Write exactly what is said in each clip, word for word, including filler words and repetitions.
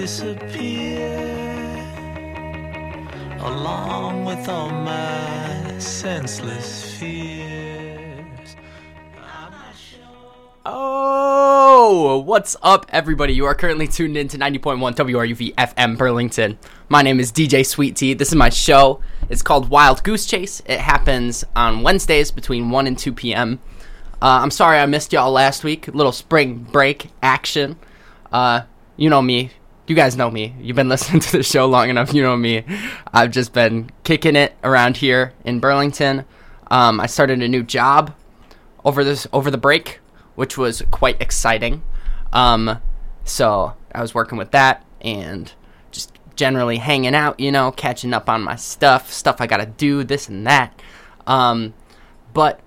disappear along with all my senseless fears. I'm not sure. Oh, what's up, everybody? You are currently tuned in to ninety point one W R U V F M Burlington. My name is D J Sweet Tea. This is my show. It's called Wild Goose Chase. It happens on Wednesdays between one and two p.m. Uh, I'm sorry I missed y'all last week. A little spring break action. Uh, you know me. You guys know me. You've been listening to the show long enough. You know me. I've just been kicking it around here in Burlington. Um, I started a new job over this over the break, which was quite exciting. Um, so I was working with that and just generally hanging out, you know, catching up on my stuff, stuff I gotta do, this and that. Um, but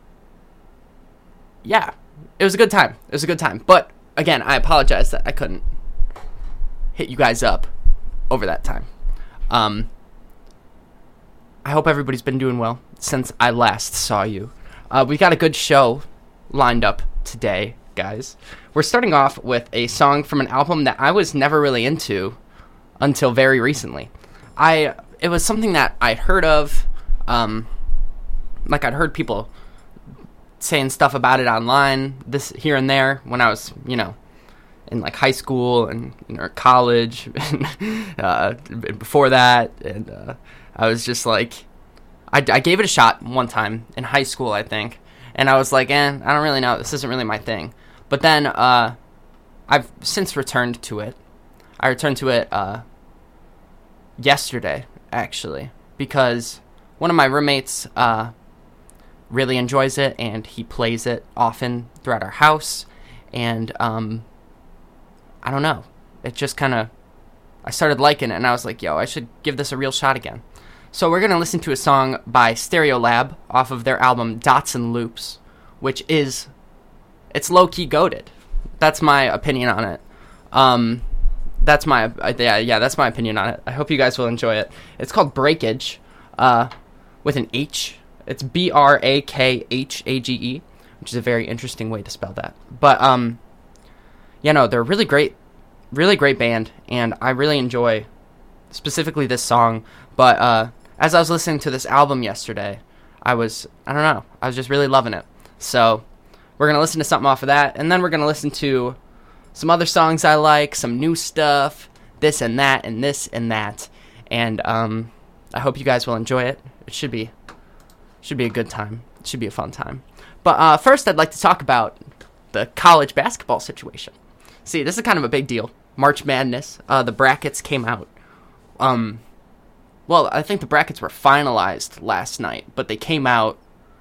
yeah, it was a good time. It was a good time. But again, I apologize that I couldn't hit you guys up over that time. Um, I hope everybody's been doing well since I last saw you. Uh, we got a good show lined up today, guys. We're starting off with a song from an album that I was never really into until very recently. I it was something that I'd heard of, um, like I'd heard people saying stuff about it online, this here and there, when I was, you know, in like high school and you know, college, and uh, before that, and uh, I was just like, I, I gave it a shot one time in high school, I think, and I was like, eh, I don't really know, this isn't really my thing. But then uh, I've since returned to it. I returned to it uh, yesterday, actually, because one of my roommates uh, really enjoys it, and he plays it often throughout our house, and um, I don't know, it just kind of, I started liking it, and I was like, yo, I should give this a real shot again. So we're going to listen to a song by Stereolab off of their album Dots and Loops, which is, it's low-key goated. That's my opinion on it. Um, that's my, uh, yeah, yeah, that's my opinion on it. I hope you guys will enjoy it. It's called Breakage, uh, with an H. It's B R A K H A G E, which is a very interesting way to spell that. But, um, yeah, no, they're a really great, really great band, and I really enjoy specifically this song. But uh, as I was listening to this album yesterday, I was, I don't know, I was just really loving it. So we're going to listen to something off of that, and then we're going to listen to some other songs I like, some new stuff, this and that, and this and that. And um, I hope you guys will enjoy it. It should be, should be a good time. It should be a fun time. But uh, first, I'd like to talk about the college basketball situation. See, this is kind of a big deal. March Madness. Uh, the brackets came out. Um, well, I think the brackets were finalized last night, but they came out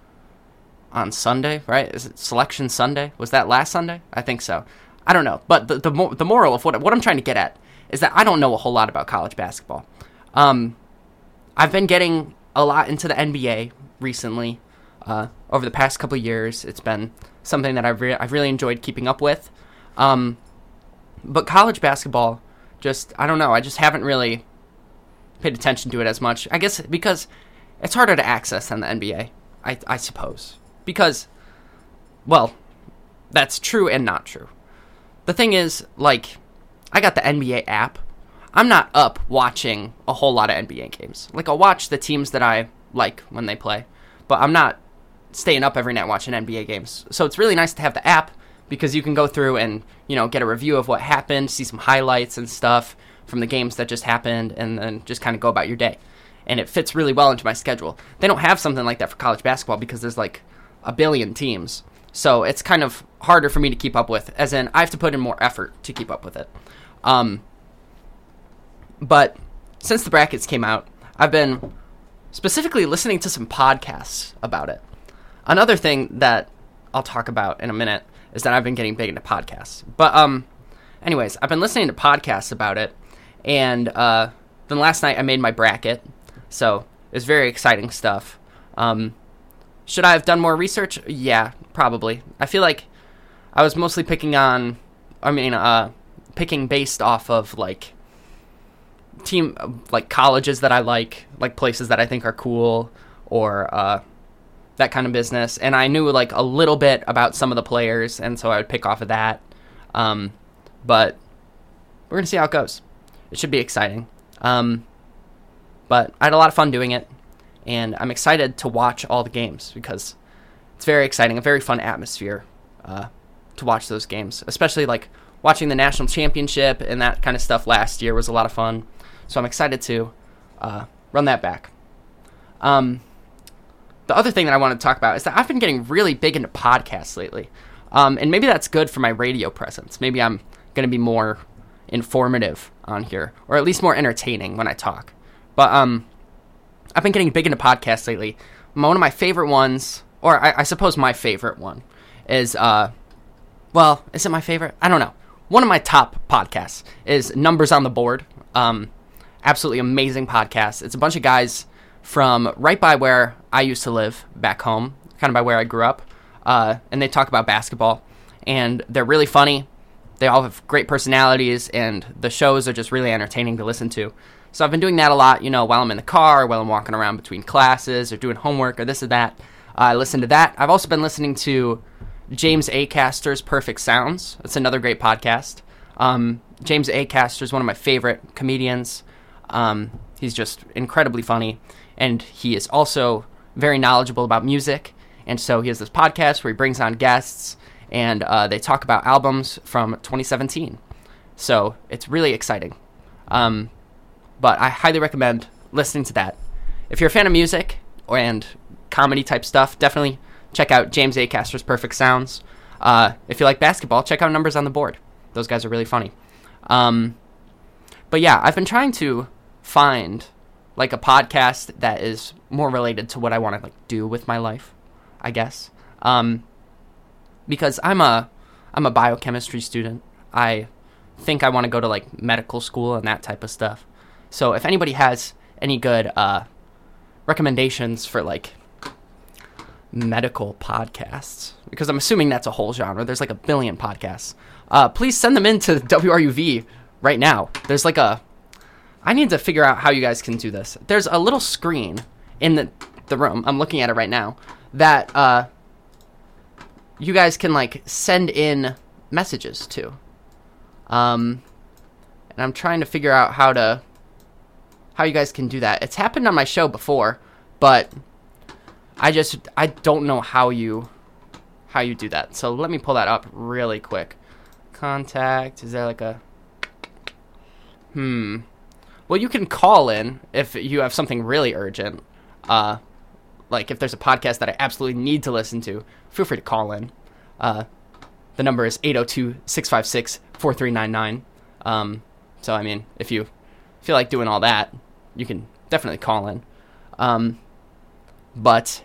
on Sunday, right? Is it Selection Sunday? Was that last Sunday? I think so. I don't know. But the the, mo- the moral of what what I'm trying to get at is that I don't know a whole lot about college basketball. Um, I've been getting a lot into the N B A recently. Uh, over the past couple of years, it's been something that I've re- I've really enjoyed keeping up with. Um, but college basketball, just, I don't know, I just haven't really paid attention to it as much. I guess because it's harder to access than the N B A, I, I suppose. Because, well, that's true and not true. The thing is, like, I got the N B A app. I'm not up watching a whole lot of N B A games. Like, I'll watch the teams that I like when they play, but I'm not staying up every night watching N B A games. So it's really nice to have the app, because you can go through and, you know, get a review of what happened, see some highlights and stuff from the games that just happened, and then just kind of go about your day. And it fits really well into my schedule. They don't have something like that for college basketball because there's like a billion teams. So it's kind of harder for me to keep up with, as in I have to put in more effort to keep up with it. Um, but since the brackets came out, I've been specifically listening to some podcasts about it. Another thing that I'll talk about in a minute is that I've been getting big into podcasts. But um, anyways, I've been listening to podcasts about it, and uh, then last night I made my bracket, so it was very exciting stuff. Um, should I have done more research? Yeah, probably. I feel like I was mostly picking on, I mean, uh, picking based off of, like, team, like, colleges that I like, like, places that I think are cool, or, uh, that kind of business, and I knew, like, a little bit about some of the players, and so I would pick off of that, um, but we're gonna see how it goes. it should be exciting. Um, but I had a lot of fun doing it, and I'm excited to watch all the games because it's very exciting, a very fun atmosphere uh, to watch those games, especially like watching the national championship and that kind of stuff last year was a lot of fun. So I'm excited to uh, run that back. Um, the other thing that I want to talk about is that I've been getting really big into podcasts lately. Um, and maybe that's good for my radio presence. Maybe I'm going to be more informative on here, or at least more entertaining when I talk. But um, I've been getting big into podcasts lately. One of my favorite ones, or I, I suppose my favorite one, is, uh, well, is it my favorite? I don't know. One of my top podcasts is Numbers on the Board. Um, absolutely amazing podcast. It's a bunch of guys from right by where I used to live back home, kind of by where I grew up. Uh, and they talk about basketball, and they're really funny. They all have great personalities, and the shows are just really entertaining to listen to. So I've been doing that a lot, you know, while I'm in the car, while I'm walking around between classes, or doing homework, or this or that. Uh, I listen to that. I've also been listening to James Acaster's Perfect Sounds. It's another great podcast. Um, James Acaster is one of my favorite comedians. Um, he's just incredibly funny, and he is also very knowledgeable about music. And so he has this podcast where he brings on guests, and uh, they talk about albums from twenty seventeen. So it's really exciting. Um, but I highly recommend listening to that. If you're a fan of music or and comedy type stuff, definitely check out James Acaster's Perfect Sounds. Uh, if you like basketball, check out Numbers on the Board. Those guys are really funny. Um, but yeah, I've been trying to find like a podcast that is more related to what I want to like do with my life, I guess. Um, because I'm a I'm a biochemistry student. I think I want to go to like medical school and that type of stuff. So if anybody has any good uh, recommendations for like medical podcasts, because I'm assuming that's a whole genre. There's like a billion podcasts. Uh, please send them in to W R U V right now. There's like a... I need to figure out how you guys can do this. There's a little screen in the, the room. I'm looking at it right now. That uh, you guys can like send in messages to. Um, and I'm trying to figure out how to... how you guys can do that. It's happened on my show before, but I just... I don't know how you... how you do that. So let me pull that up really quick. Contact, is there like a... Hmm... Well, you can call in if you have something really urgent. Uh, like if there's a podcast that I absolutely need to listen to, feel free to call in. Uh, the number is eight oh two, six five six, four three nine nine. Um, so, I mean, if you feel like doing all that, you can definitely call in. Um, but,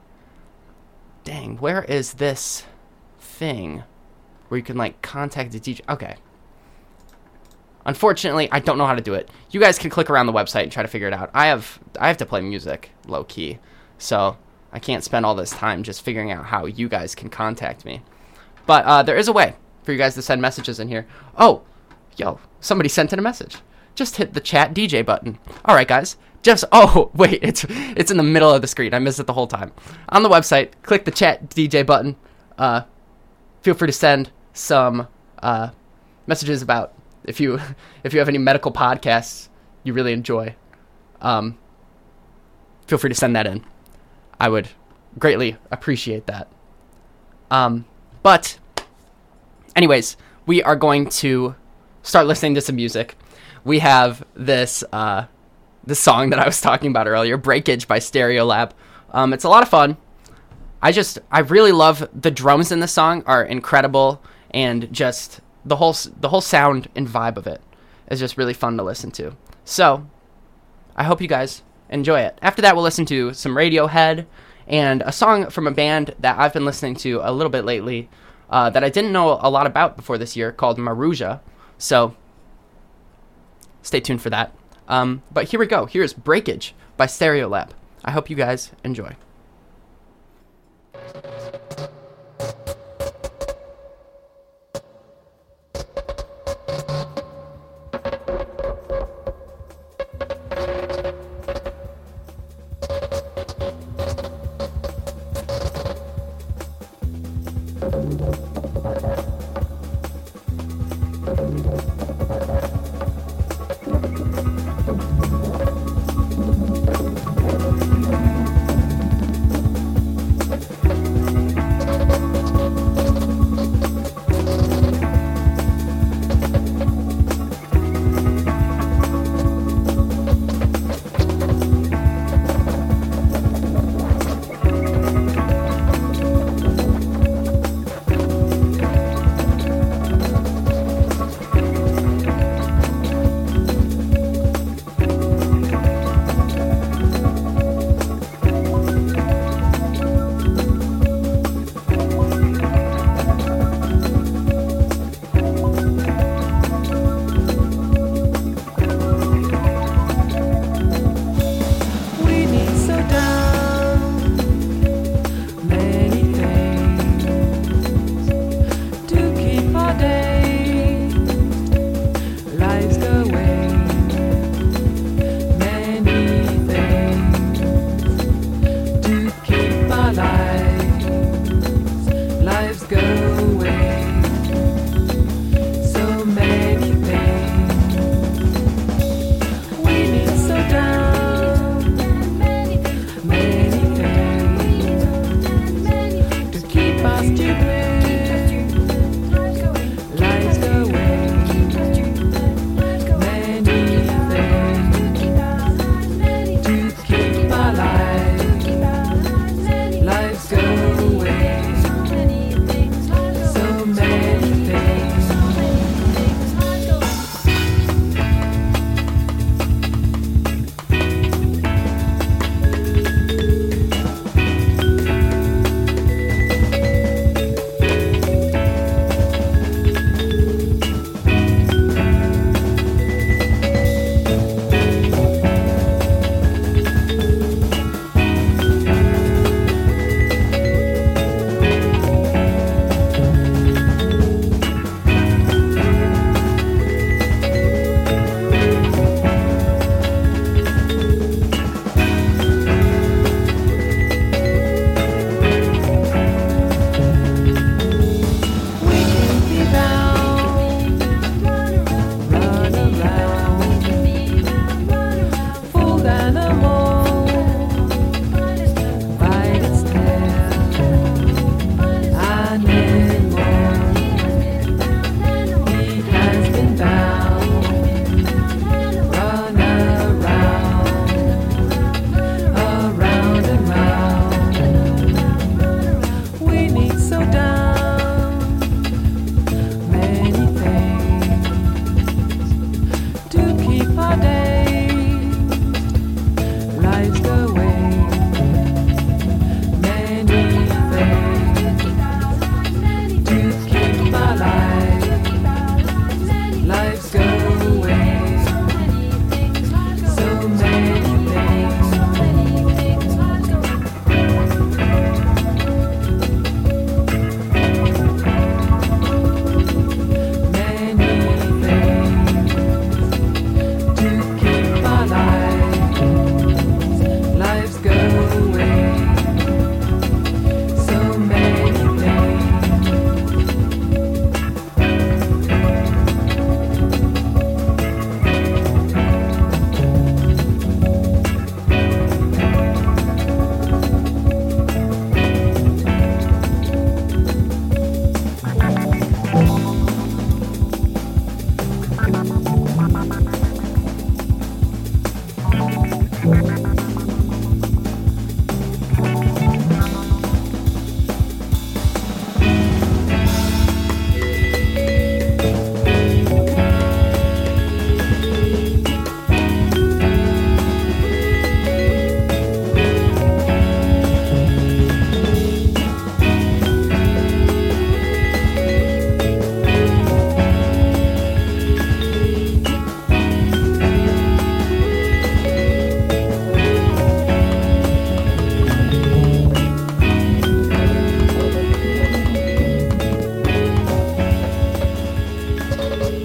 dang, where is this thing where you can, like, contact the D J? Okay. Unfortunately, I don't know how to do it. You guys can click around the website and try to figure it out. I have I have to play music low-key, so I can't spend all this time just figuring out how you guys can contact me. But uh, there is a way for you guys to send messages in here. Oh, yo, somebody sent in a message. Just hit the chat D J button. All right, guys. Just oh wait, it's it's in the middle of the screen. I missed it the whole time. On the website, click the chat D J button. Uh, feel free to send some uh, messages about. If you if you have any medical podcasts you really enjoy, um, feel free to send that in. I would greatly appreciate that. Um, but, anyways, we are going to start listening to some music. We have this uh, this song that I was talking about earlier, Breakage by Stereolab. Um, it's a lot of fun. I just, I really love the drums in the song are incredible, and just... The whole the whole sound and vibe of it is just really fun to listen to. So, I hope you guys enjoy it. After that, we'll listen to some Radiohead and a song from a band that I've been listening to a little bit lately uh, that I didn't know a lot about before this year called Maruja. So, stay tuned for that. Um, but here we go. Here's Breakage by Stereolab. I hope you guys enjoy.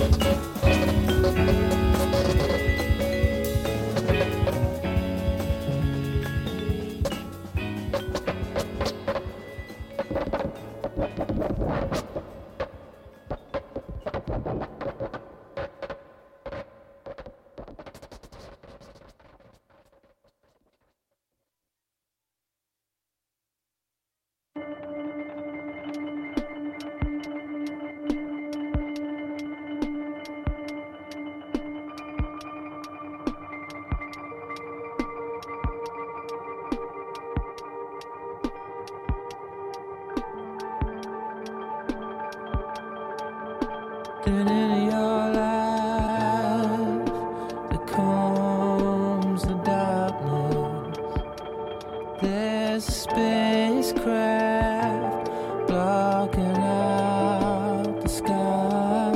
And in your life there comes the darkness. There's a spacecraft blocking out the sky,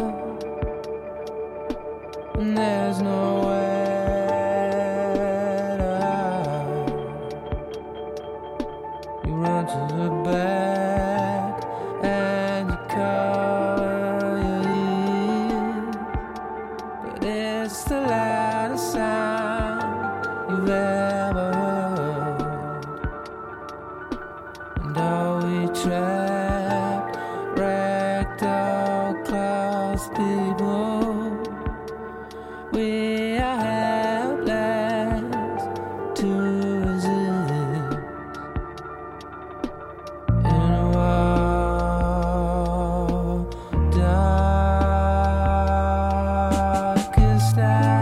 and there's nowhere to hide. You run to the back and you cover your ears, but it's the loudest sound you've ever heard. And are we trapped, wrecked out clouds people? We are helpless to resist in a world darkest hour.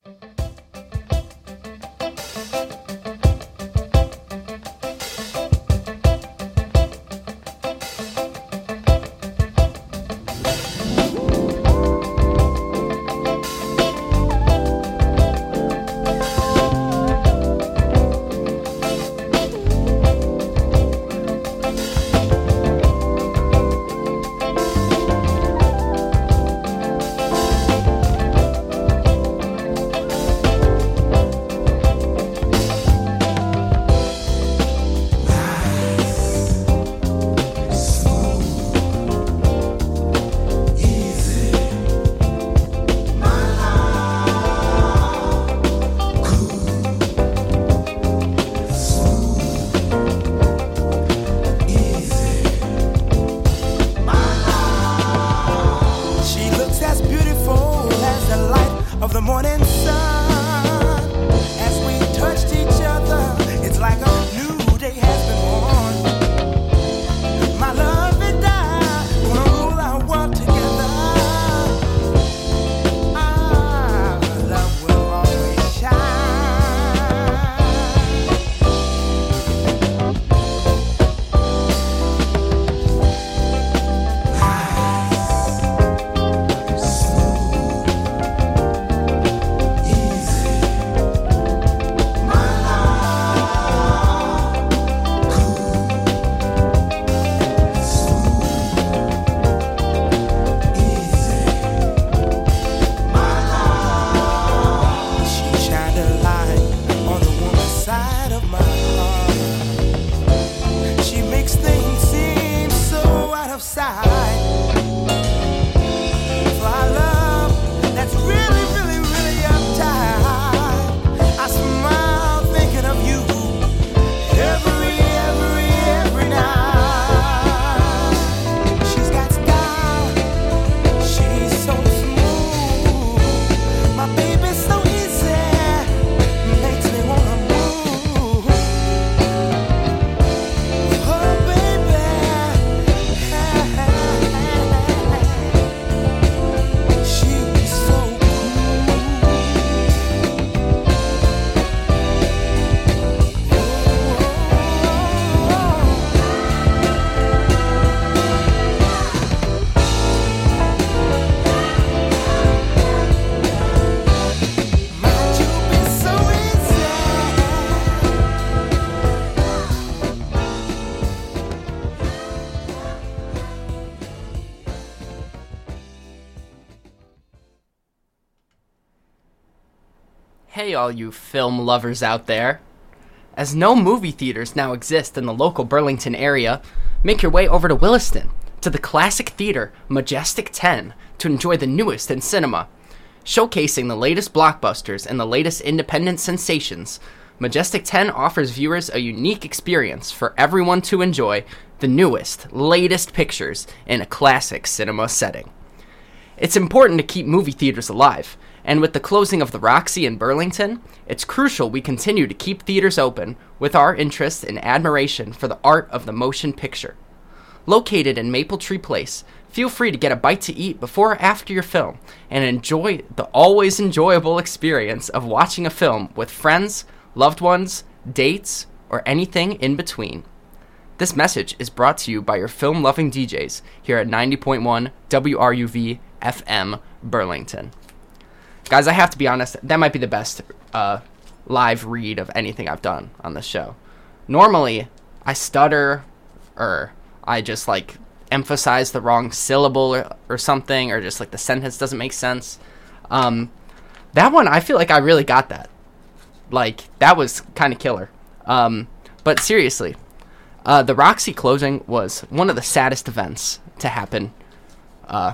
Hey, all you film lovers out there. As no movie theaters now exist in the local Burlington area, make your way over to Williston, to the classic theater Majestic ten, to enjoy the newest in cinema. Showcasing the latest blockbusters and the latest independent sensations, Majestic ten offers viewers a unique experience for everyone to enjoy the newest, latest pictures in a classic cinema setting. It's important to keep movie theaters alive, and with the closing of the Roxy in Burlington, it's crucial we continue to keep theaters open with our interest and admiration for the art of the motion picture. Located in Maple Tree Place, feel free to get a bite to eat before or after your film and enjoy the always enjoyable experience of watching a film with friends, loved ones, dates, or anything in between. This message is brought to you by your film-loving D Js here at ninety point one W R U V F M Burlington. Guys, I have to be honest, that might be the best uh, live read of anything I've done on this show. Normally, I stutter, or I just, like, emphasize the wrong syllable or, or something, or just, like, the sentence doesn't make sense. Um, that one, I feel like I really got that. Like, that was kind of killer. Um, but seriously, uh, the Roxy closing was one of the saddest events to happen uh,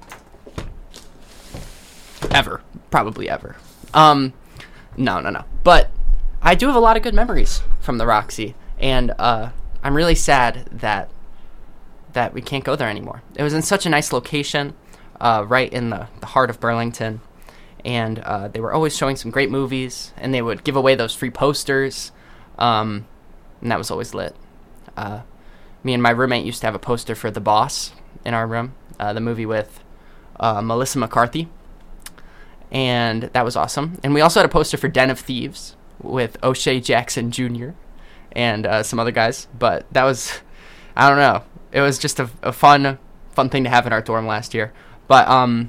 ever. Probably ever. Um, no, no, no. But I do have a lot of good memories from the Roxy, and uh, I'm really sad that that we can't go there anymore. It was in such a nice location, uh, right in the, the heart of Burlington, and uh, they were always showing some great movies, and they would give away those free posters, um, and that was always lit. Uh, me and my roommate used to have a poster for The Boss in our room, uh, the movie with uh, Melissa McCarthy. and that was awesome. And we also had a poster for Den of Thieves with O'Shea Jackson Junior and uh, some other guys. But that was, I don't know, it was just a, a fun, fun thing to have in our dorm last year. But um,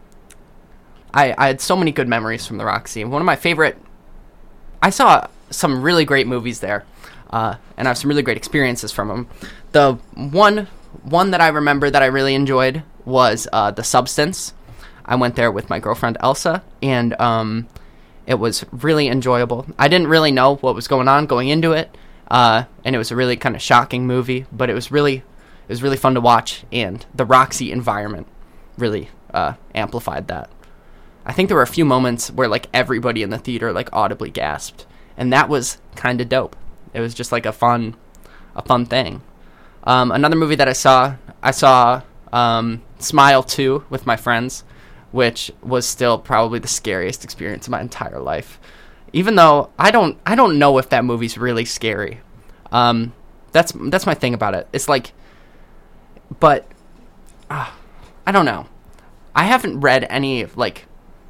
I, I had so many good memories from the Roxy. One of my favorite, I saw some really great movies there, uh, and I have some really great experiences from them. The one one that I remember that I really enjoyed was uh, The Substance. I went there with my girlfriend Elsa, and um, it was really enjoyable. I didn't really know what was going on going into it, uh, and it was a really kind of shocking movie, but it was really it was really fun to watch, and the Roxy environment really uh, amplified that. I think there were a few moments where like everybody in the theater like audibly gasped, and that was kind of dope. It was just like a fun, a fun thing. Um, another movie that I saw, I saw um, Smile two with my friends, which was still probably the scariest experience of my entire life. Even though I don't, I don't know if that movie's really scary. Um, that's that's my thing about it. It's like, but uh, I don't know. I haven't read any like.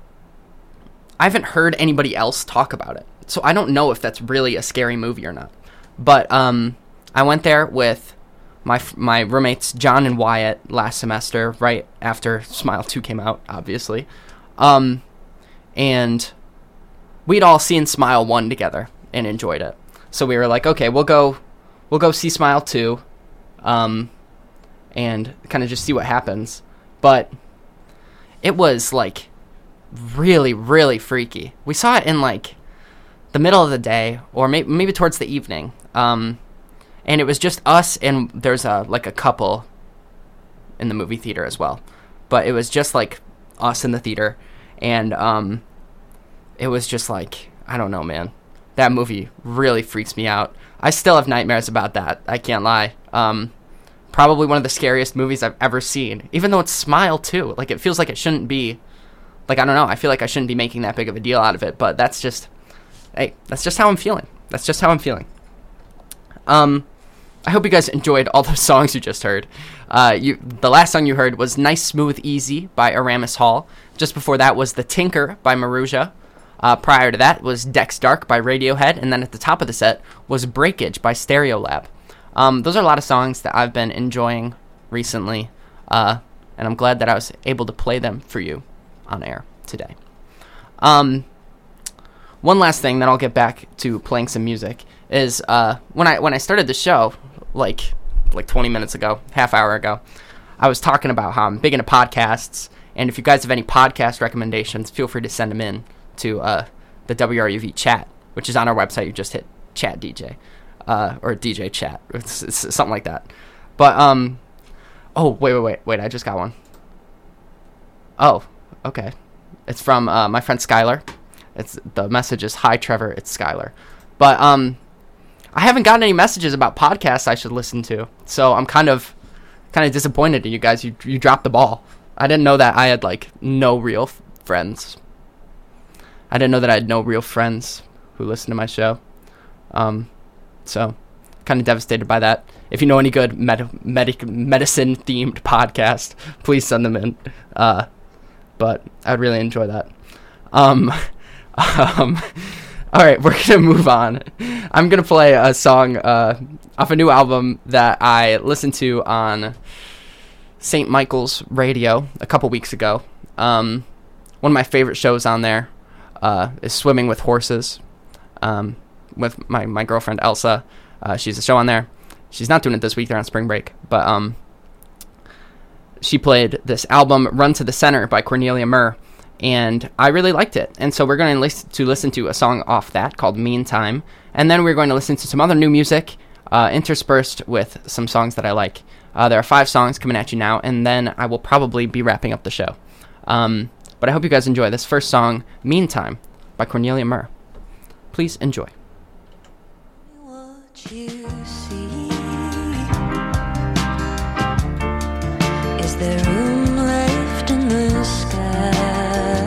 I haven't heard anybody else talk about it, so I don't know if that's really a scary movie or not. But um, I went there with my my roommates John and Wyatt last semester, right after Smile two came out, obviously. Um, and we'd all seen Smile one together and enjoyed it. So we were like, okay, we'll go, we'll go see Smile two, um, and kind of just see what happens. But it was like really, really freaky. We saw it in like the middle of the day, or maybe maybe towards the evening. Um, and it was just us, and there's a like a couple in the movie theater as well. But it was just like us in the theater, and um, it was just like, I don't know, man. That movie really freaks me out. I still have nightmares about that. I can't lie. Um, probably one of the scariest movies I've ever seen. Even though it's Smile two, like it feels like it shouldn't be. Like, I don't know, I feel like I shouldn't be making that big of a deal out of it, but that's just, hey, that's just how I'm feeling. That's just how I'm feeling. Um, I hope you guys enjoyed all those songs you just heard. Uh, you, the last song you heard was Nice Smooth Easy by Aramis Hall. Just before that was The Tinker by Maruja. Uh, prior to that was Dex Dark by Radiohead, and then at the top of the set was Breakage by Stereolab. Um, those are a lot of songs that I've been enjoying recently, uh, and I'm glad that I was able to play them for you on air today. Um, one last thing, then I'll get back to playing some music, is uh, when I when I started the show, like like twenty minutes ago, half hour ago, I was talking about how I'm big into podcasts, and if you guys have any podcast recommendations, feel free to send them in to uh, the W R U V chat, which is on our website. You just hit chat D J, uh, or D J chat, it's, it's something like that. But, um, oh, wait, wait, wait, wait, I just got one. Oh. Okay. It's from uh, my friend Skylar. It's the message is, "Hi Trevor, it's Skylar." But um I haven't gotten any messages about podcasts I should listen to. So I'm kind of kind of disappointed in you guys. You you dropped the ball. I didn't know that I had like no real f- friends. I didn't know that I had no real friends who listen to my show. Um so kind of devastated by that. If you know any good med- medic- medicine themed podcast, please send them in. Uh But I'd really enjoy that. Um, um, all right, we're going to move on. I'm going to play a song uh, off a new album that I listened to on Saint Michael's Radio a couple weeks ago. Um, one of my favorite shows on there uh, is Swimming with Horses, um, with my, my girlfriend Elsa. Uh, she's a show on there. She's not doing it this week. They're on spring break. But um, she played this album, Run to the Center by Cornelia Murr, and I really liked it. And so we're going to listen to listen to a song off that called Meantime, and then we're going to listen to some other new music uh, interspersed with some songs that I like. Uh, there are five songs coming at you now, and then I will probably be wrapping up the show. Um, but I hope you guys enjoy this first song, Meantime, by Cornelia Murr. Please enjoy. What you see, is there room left in the sky?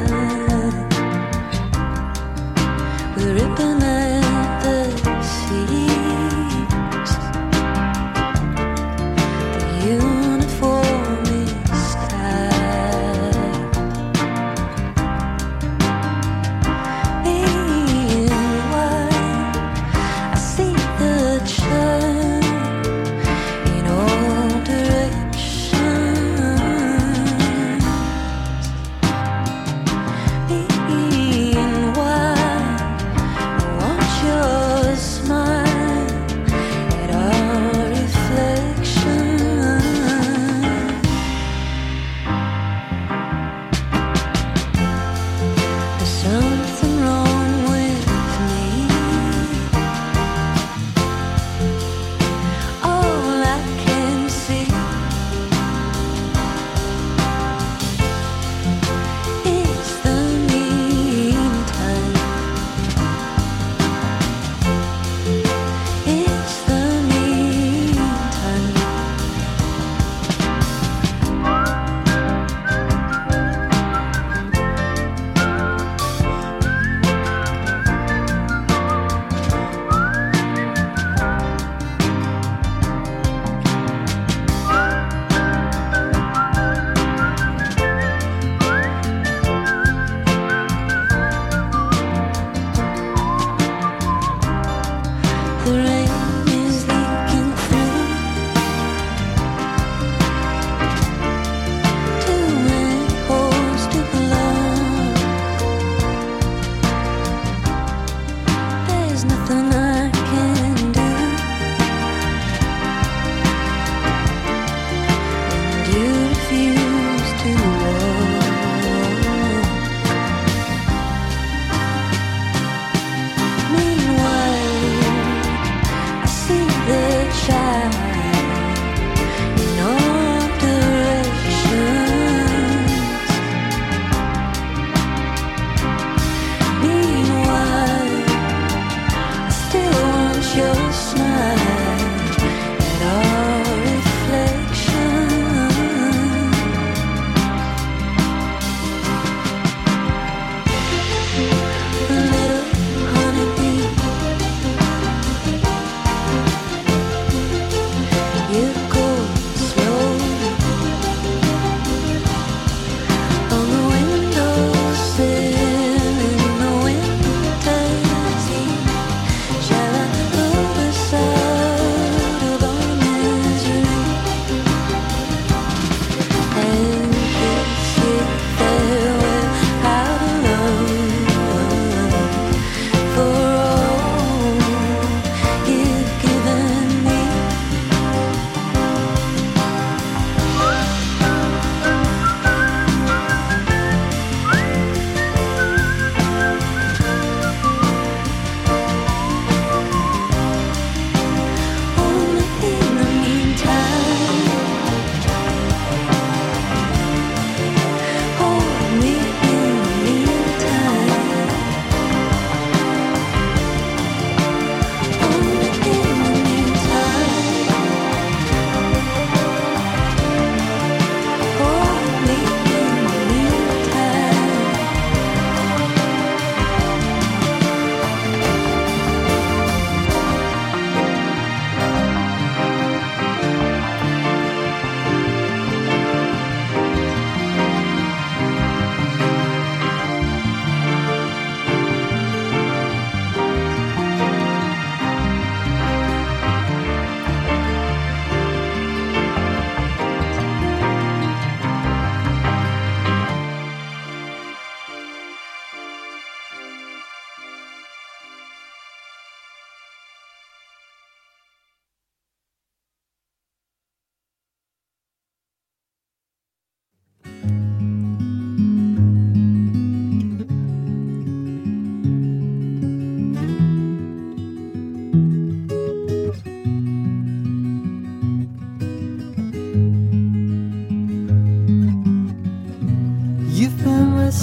We're ripping at the seams. The uniform is tight.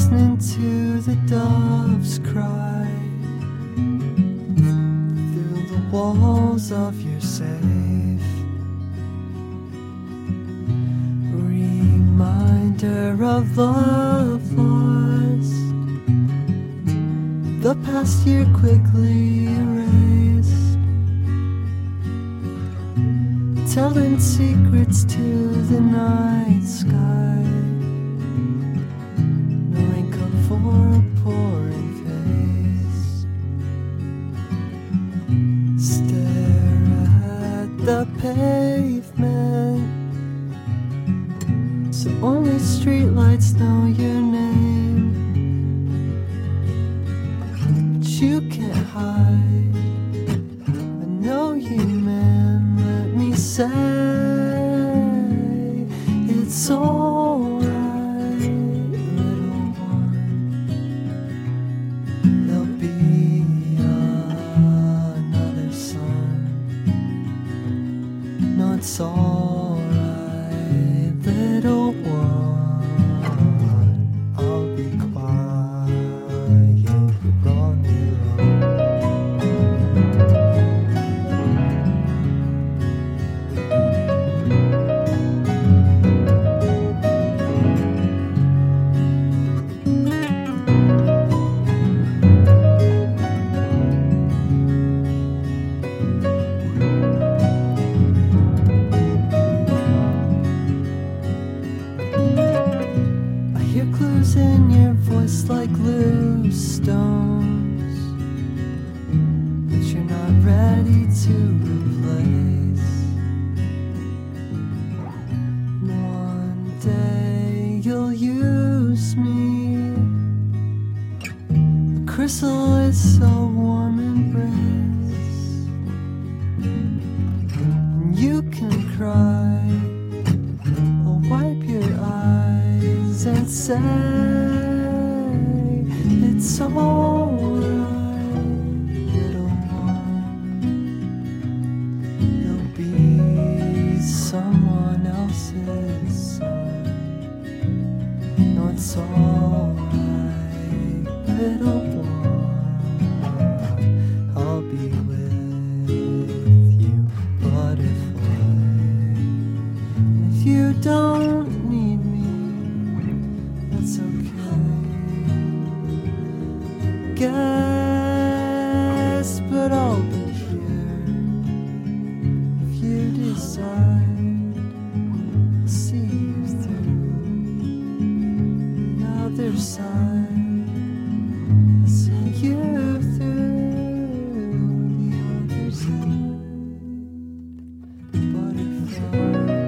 listening to the doves cry through the walls of your safe. Reminder of love lost, the past year quickly erased, telling secrets to the night sky. No raincoat for a pouring face. Stare at the pavement, so only streetlights know your name. But you can't hide, I know you, man. Let me say it's alright, little one. There'll be another sun. No, it's alright, little one. I'll be quiet, you're on your own. I hear clues in your voice like loose stones that you're not ready to replace. One day you'll use me. A chrysalis so warm embrace, and you can cry. I'll wipe your eyes and say it's alright, little one. You'll be someone else's son. No, it's alright, little one. I'll be with you, butterfly. If you don't need me, that's okay. Guess, but I'll be here. If you decide, I'll see you through the other side. I'll see you through the other side. Butterfly.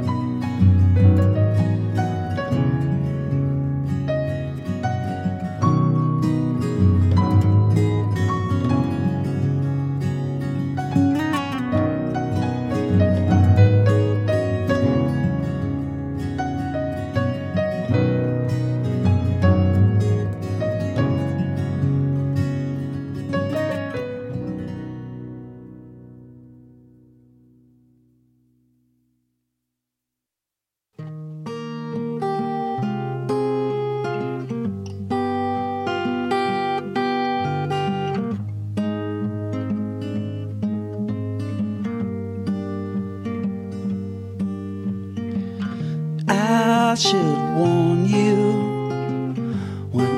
I should warn you when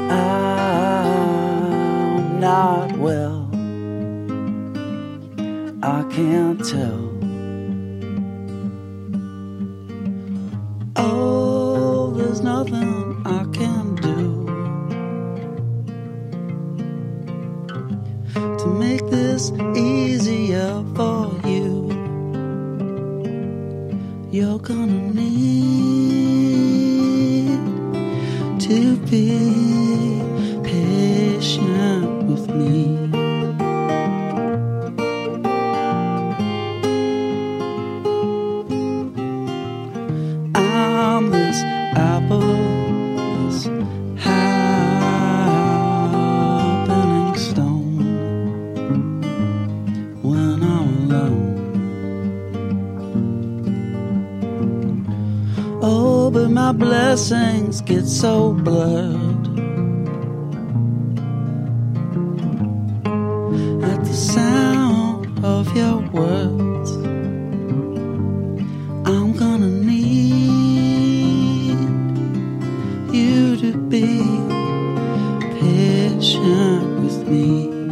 I'm not well. I can't tell. Oh, there's nothing I can do to make this easier for you. You're gonna need to be patient with me. I'm this apple, this happening stone. When I'm alone, oh, but my blessings get so blurred. the sound of your words. I'm gonna need you to be patient with me.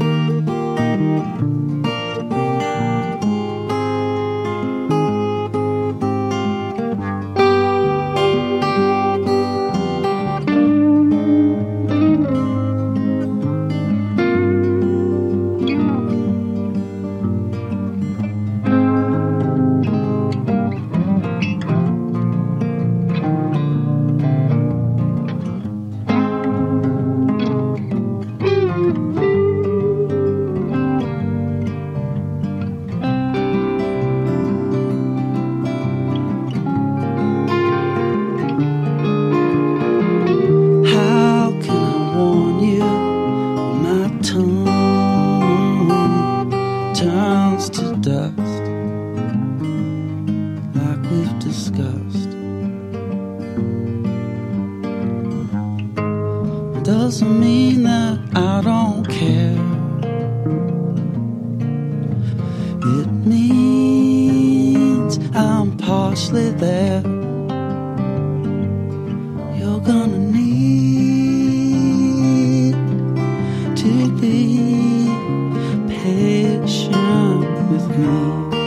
Doesn't mean that I don't care. It means I'm partially there. You're gonna need to be patient with me.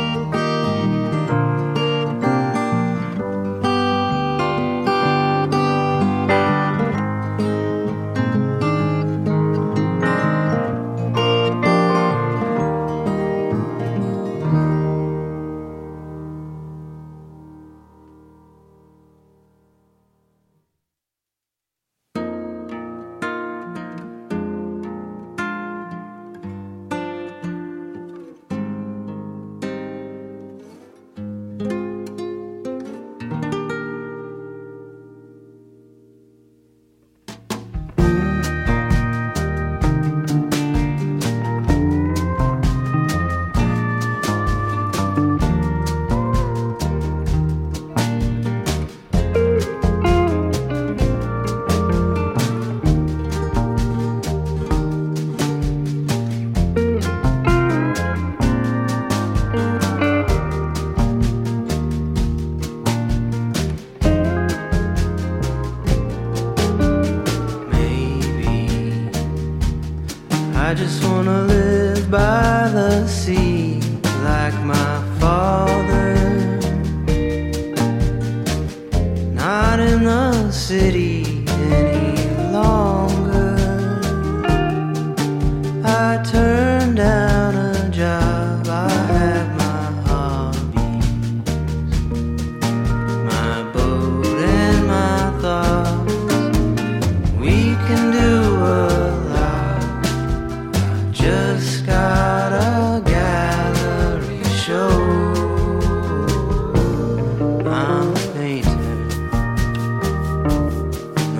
I just wanna live by the sea like my father, not in the city any longer. I turned down a job, I had my hobbies, my boat and my thoughts. We can do a just got a gallery show. I'm a painter,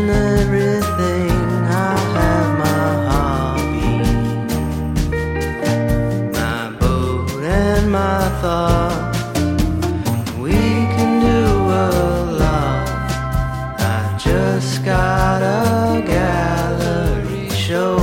and everything. I have my hobby, my boat and my thought. We can do a lot. I just got a gallery show.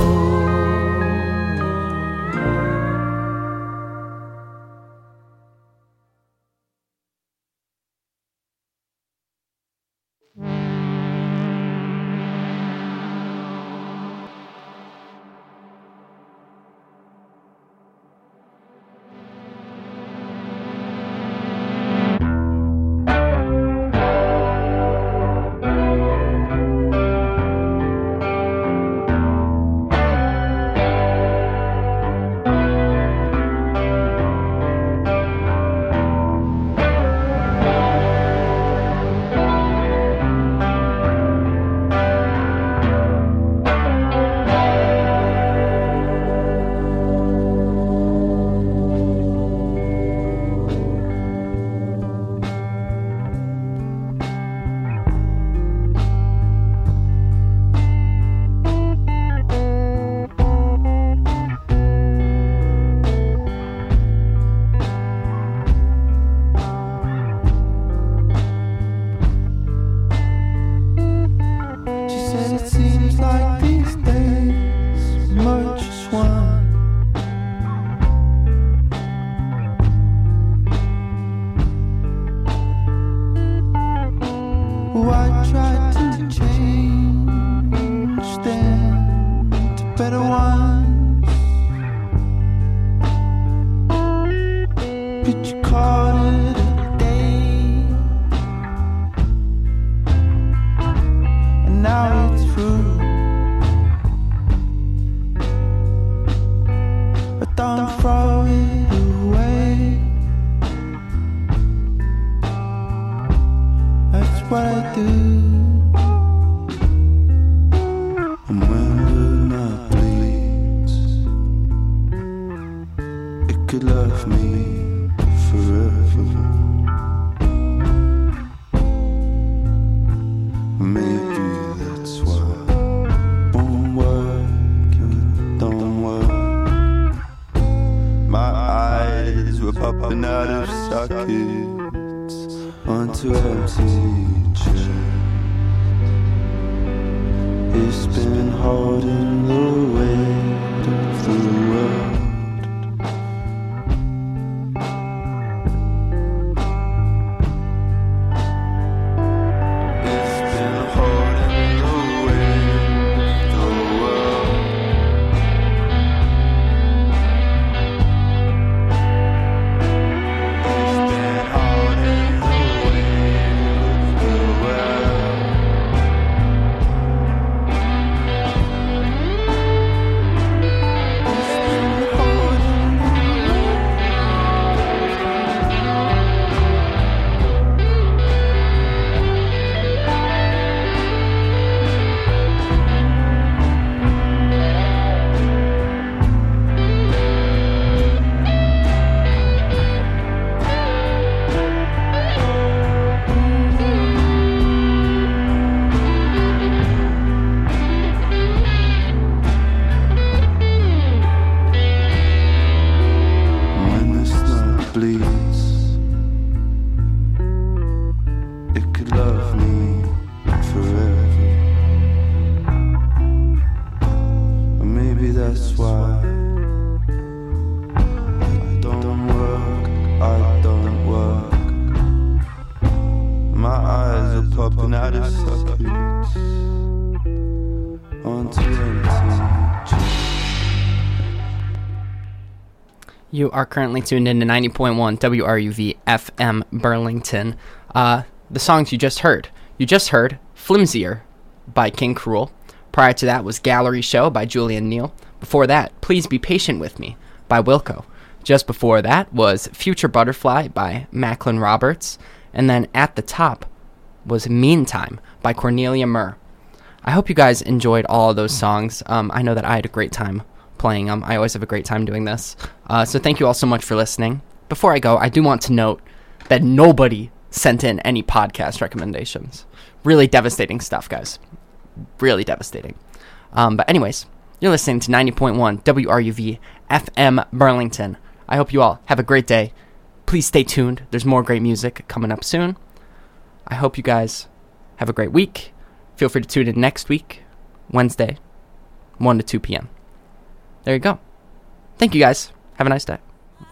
You are currently tuned in to ninety point one W R U V F M Burlington. Uh, the songs you just heard. You just heard Flimsier by King Cruel. Prior to that was Gallery Show by Julian Neal. Before that, Please Be Patient With Me by Wilco. Just before that was Future Butterfly by Macklin Roberts. And then at the top was Meantime by Cornelia Murr. I hope you guys enjoyed all of those songs. Um, I know that I had a great time playing them. I always have a great time doing this. Uh, so thank you all so much for listening. Before I go, I do want to note that nobody sent in any podcast recommendations. Really devastating stuff, guys. really devastating. Um, but anyways, you're listening to ninety point one W R U V F M Burlington. I hope you all have a great day. Please stay tuned. There's more great music coming up soon. I hope you guys have a great week. Feel free to tune in next week, Wednesday, one to two p.m. There you go. Thank you guys. Have a nice day.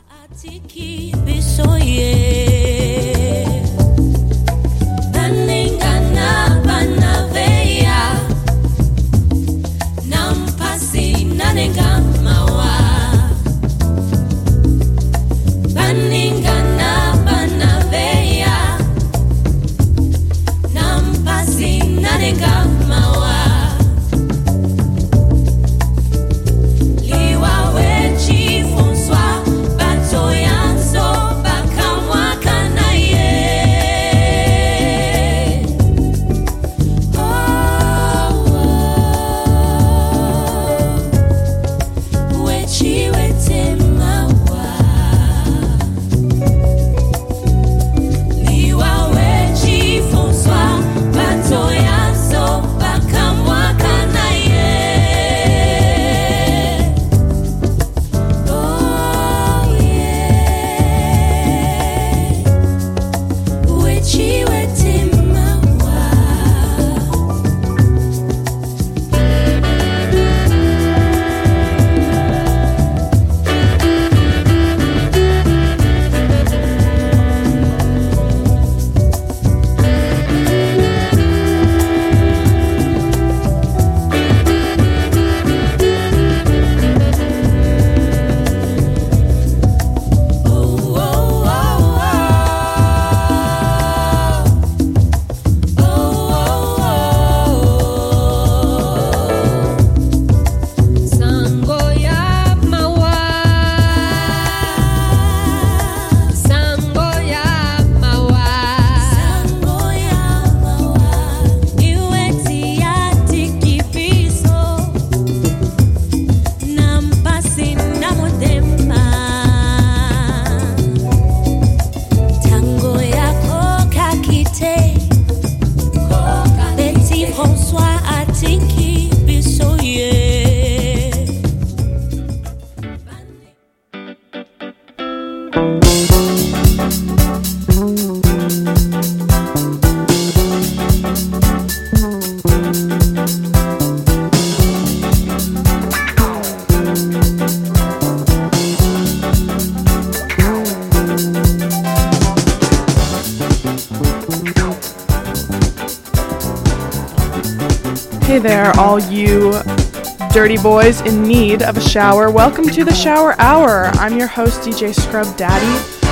Hey there, all you dirty boys in need of a shower. Welcome to the Shower Hour. I'm your host, D J Scrub Daddy.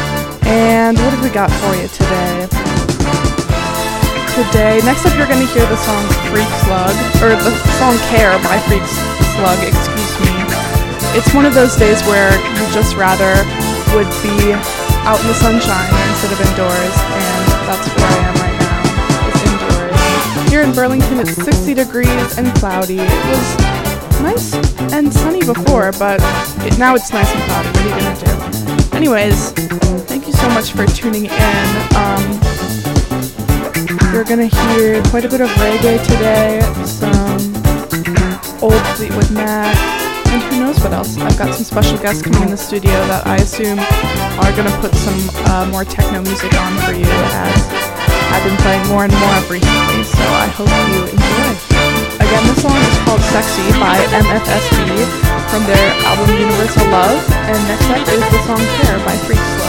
And what have we got for you today? Today, next up you're going to hear the song Freak Slug, or the song Care by Freak Slug, excuse me. It's one of those days where you just rather would be out in the sunshine instead of indoors, and that's where I am right now, is indoors. Here in Burlington it's sixty degrees and cloudy. It was nice and sunny before, but it, now it's nice and cloudy. What are you going to do? Anyways, thank you so much for tuning in. Um, you're going to hear quite a bit of reggae today, some old Fleetwood Mac, and who knows what else. I've got some special guests coming in the studio that I assume are going to put some uh, more techno music on for you, as I've been playing more and more of recently, so I hope you enjoy. Again, this song is called Sexy by M F S B from their album Universal Love, and next up is the song Care by Freak Slug.